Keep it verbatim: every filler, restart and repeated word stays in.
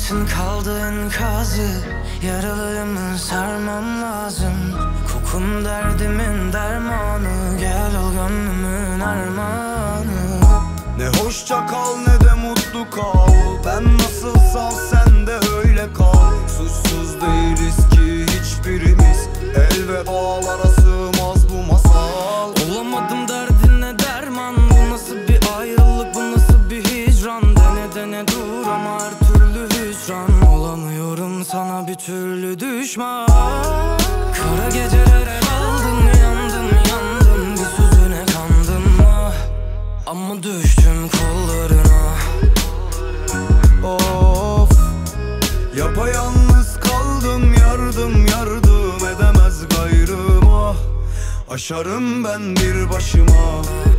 Hayatın kaldı enkazı, yaralıyımı sarmam lazım. Kokun derdimin dermanı, gel ol gönlümün armağanı. Ne hoşça kal ne de mutlu kal, ben nasılsam sen de öyle kal. Suçsuz değiliz ki hiçbirimiz, el ve bağlara sığmaz bu masal. Olamadım derdine derman, bu nasıl bir ayrılık, bu nasıl bir hicran. Dene dene dur ama her türlü hüsran, olamıyorum sana bir türlü düşman. Kara gecelere daldım, yandım yandım, bir sözüne kandım ah. Ama düştüm kollarına. Of, yapayalnız kaldım, yardım yardım edemez gayrım ah. Aşarım ben bir başıma.